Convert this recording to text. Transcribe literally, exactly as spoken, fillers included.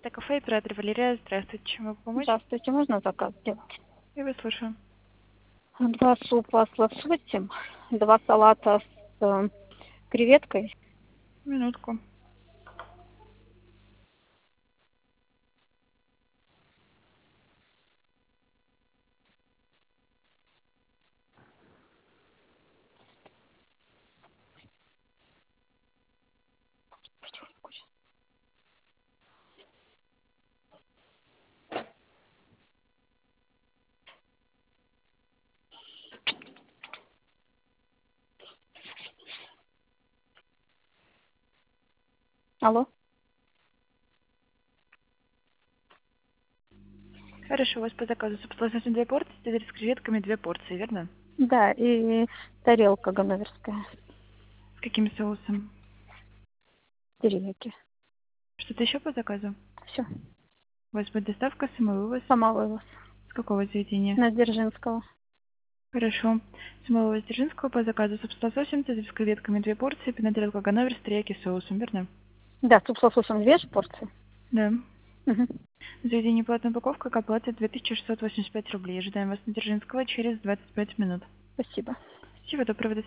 Это кафе, оператор Валерия. Здравствуйте, чем могу помочь? Здравствуйте, можно заказ сделать? Я вас слушаю. Два супа с лососем, два салата с э, креветкой. Минутку. Алло? Хорошо, у вас по заказу суп с лососем две порции, цезарь с креветками две порции, верно? Да, и тарелка ганноверская, С каким соусом? терияки. Что-то еще по заказу? Все, У вас будет доставка, самовывоз? сама вывоз. С какого заведения? На Дзержинского. Хорошо. Самовывоз Дзержинского по заказу суп с лососем, цезарь с креветками две порции, пивная тарелка Ганновер с терияки соусом, верно? Да, суп с лососем две же порции. Да. Угу. Заведение платная упаковка, как оплата две тысячи шестьсот восемьдесят пять рублей. Ожидаем вас на Дзержинского через двадцать пять минут. Спасибо. Всего доброго, до